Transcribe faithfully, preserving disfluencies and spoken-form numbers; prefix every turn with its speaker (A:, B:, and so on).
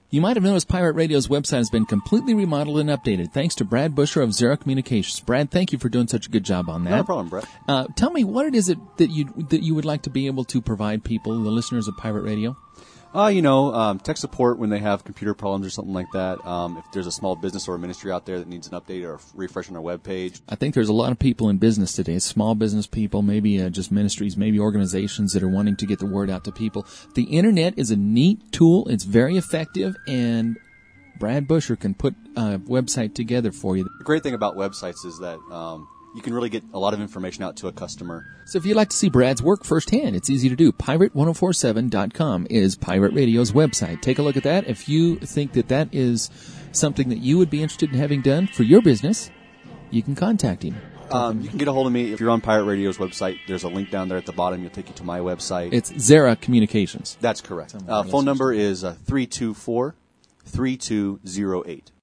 A: You might have noticed Pirate Radio's website has been completely remodeled and updated thanks to Brad Busher of Zera Communications. Brad, thank you for doing such a good job on that.
B: No problem, Brett.
A: Uh, tell me, what it is it that you that you would like to be able to provide people, the listeners of Pirate Radio?
B: Uh, you know, um, tech support when they have computer problems or something like that. Um, if there's a small business or a ministry out there that needs an update or a refresh on their webpage.
A: I think there's a lot of people in business today, small business people, maybe uh, just ministries, maybe organizations that are wanting to get the word out to people. The Internet is a neat tool. It's very effective, and Brad Busher can put a website together for you.
B: The great thing about websites is that um, you can really get a lot of information out to a customer.
A: So if you'd like to see Brad's work firsthand, it's easy to do. pirate ten forty-seven dot com is Pirate Radio's website. Take a look at that. If you think that that is something that you would be interested in having done for your business, you can contact him.
B: Um, you can get a hold of me if you're on Pirate Radio's website. There's a link down there at the bottom. It'll take you to my website.
A: It's Zera Communications.
B: That's correct. Uh, phone number is uh, three two four, three two zero eight.